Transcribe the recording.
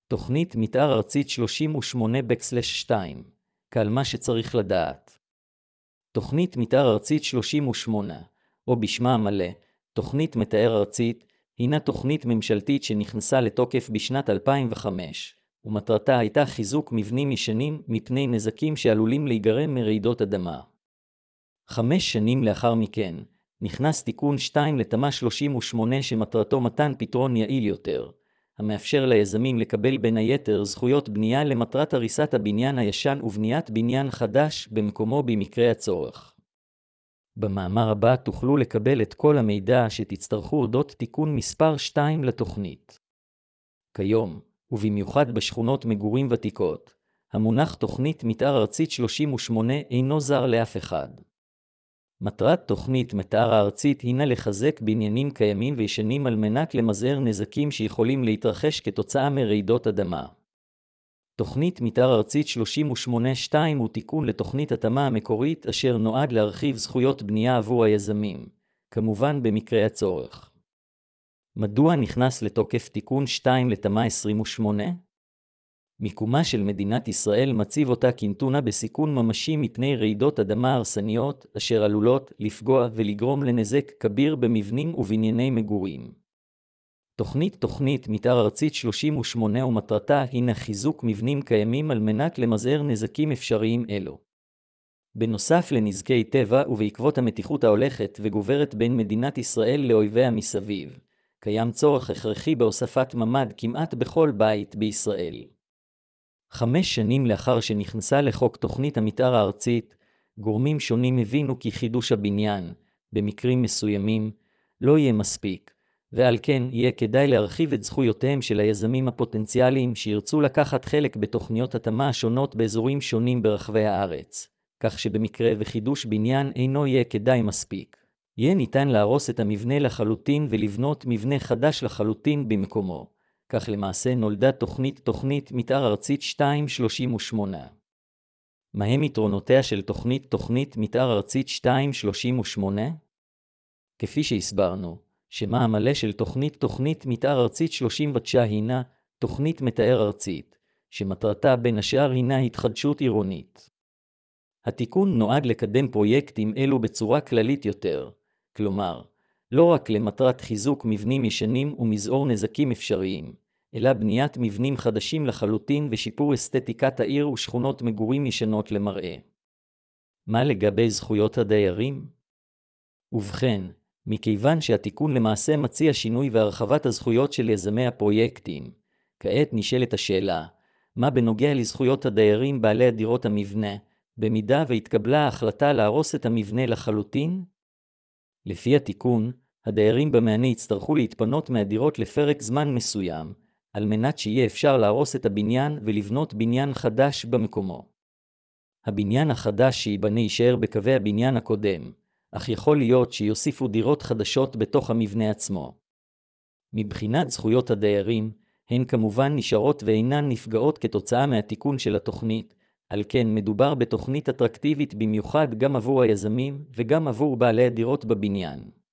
תוכנית מתאר ארצית 38/2, כעל מה שצריך לדעת. תוכנית מתאר ארצית 38, או בשמה המלא, תוכנית מתאר ארצית, הינה תוכנית ממשלתית שנכנסה לתוקף בשנת 2005, ומטרתה הייתה חיזוק מבנים ישנים מפני נזקים שעלולים להיגרם מרעידות אדמה. 5 שנים לאחר מכן, נכנס תיקון 2 לתמ"א 38 שמטרתו מתן פתרון יעיל יותר, המאפשר ליזמים לקבל בין היתר זכויות בנייה למטרת הריסת הבניין הישן ובניית בניין חדש במקומו במקרה הצורך. במאמר הבא תוכלו לקבל את כל המידע שתצטרכו אודות תיקון מספר 2 לתוכנית. כיום, ובמיוחד בשכונות מגורים ותיקות, המונח תוכנית מתאר ארצית 38 אינו זר לאף אחד. מטרת תוכנית מתאר הארצית הינה לחזק בניינים קיימים וישנים על מנת למזער נזקים שיכולים להתרחש כתוצאה מרעידות אדמה. תוכנית מתאר ארצית 38/2 הוא תיקון לתוכנית התמ"א המקורית אשר נועד להרחיב זכויות בנייה עבור היזמים, כמובן במקרה הצורך. מדוע נכנס לתוקף תיקון 2 לתמ"א 28? מיקומה של מדינת ישראל מציב אותה כנתונה בסיכון ממשי מפני רעידות אדמה הרסניות, אשר עלולות לפגוע ולגרום לנזק כביר במבנים ובנייני מגורים. תוכנית מתאר ארצית 38 ומטרתה הינה חיזוק מבנים קיימים על מנת למזער נזקים אפשריים אלו. בנוסף לנזקי טבע ובעקבות המתיחות ההולכת וגוברת בין מדינת ישראל לאויביה מסביב, קיים צורך הכרחי בהוספת ממ"ד כמעט בכל בית בישראל. 5 שנים לאחר שנכנסה לחוק תוכנית המתאר הארצית, גורמים שונים הבינו כי חידוש הבניין, במקרים מסוימים, לא יהיה מספיק, ועל כן יהיה כדאי להרחיב את זכויותיהם של היזמים הפוטנציאליים שירצו לקחת חלק בתוכניות התמ"א השונות באזורים שונים ברחבי הארץ, כך שבמקרה וחידוש בניין אינו יהיה כדאי מספיק. יהיה ניתן להרוס את המבנה לחלוטין ולבנות מבנה חדש לחלוטין במקומו. כך למעשה נולדה תוכנית מתאר ארצית 238. מהם יתרונותיה של תוכנית מתאר ארצית 238? כפי שהסברנו, שמה המלא של תוכנית מתאר ארצית 39 הינה תוכנית מתאר ארצית, שמטרתה בין השאר הינה התחדשות עירונית. התיקון נועד לקדם פרויקטים אלו בצורה כללית יותר, כלומר, לא רק למטרת חיזוק מבנים ישנים ומזעור נזקים אפשריים, אלא בניית מבנים חדשים לחלוטין ושיפור אסתטיקת העיר ושכונות מגורים ישנות למראה. מה לגבי זכויות הדיירים? ובכן, מכיוון שהתיקון למעשה מציע שינוי והרחבת הזכויות של יזמי הפרויקטים, כעת נשאלת השאלה, מה בנוגע לזכויות הדיירים בעלי הדירות המבנה, במידה והתקבלה ההחלטה להרוס את המבנה לחלוטין? לפי התיקון, הדיירים במענה יצטרכו להתפנות מהדירות לפרק זמן מסוים, על מנת שיהיה אפשר להרוס את הבניין ולבנות בניין חדש במקומו. הבניין החדש שייבנה יישאר בקווי הבניין הקודם, אך יכול להיות שיוסיפו דירות חדשות בתוך המבנה עצמו. מבחינת זכויות הדיירים, הן כמובן נשארות ואינן נפגעות כתוצאה מהתיקון של התוכנית, על כן מדובר בתוכנית אטרקטיבית במיוחד גם עבור היזמים וגם עבור בעלי הדירות בבניין.